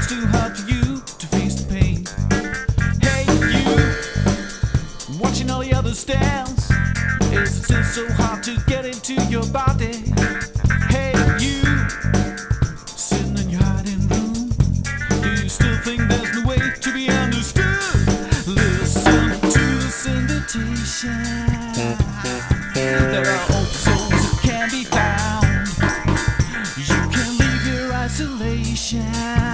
it's too hard for you to face the pain. Hey, you, watching all the others dance. Is it still so hard to get into your body? Hey, you, sitting in your hiding room. Do you still think there's no way to be understood? Listen to this invitation. There are open souls that can be found. You can leave your isolation,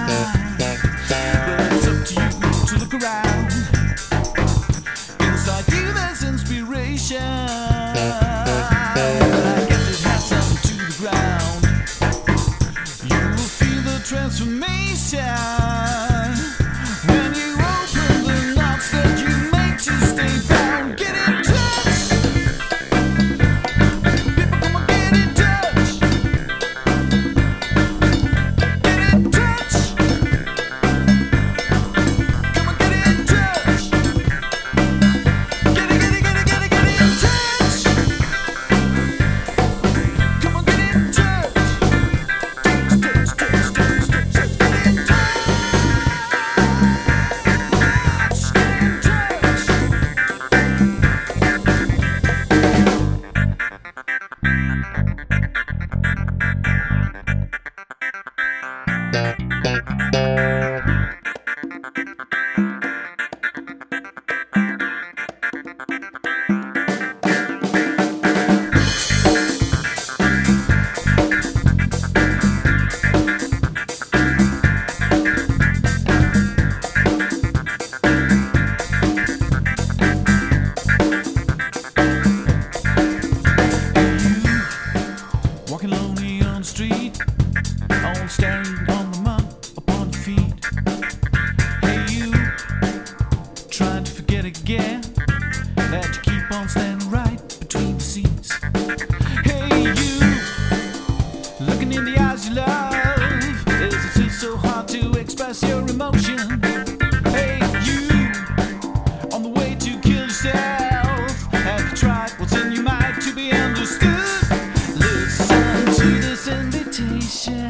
but it's up to you to look around. Inside you there's inspiration. I guess it has something to the ground. You will feel the transformation when you open the knots that you make to stay bound. Get in touch. People, come on, get in touch. Get in touch. Come on, get in touch. Get in touch. Come on, get in touch. Walking lonely on the street, all staring on the mud upon your feet. Hey, you, trying to forget again that you keep on standing right between the seats. Hey, you, looking in the eyes you love. Is it still so hard to express your emotion? Hey, you, on the way to kill yourself. Have you tried what's in your mind to be understood? Listen to this invitation.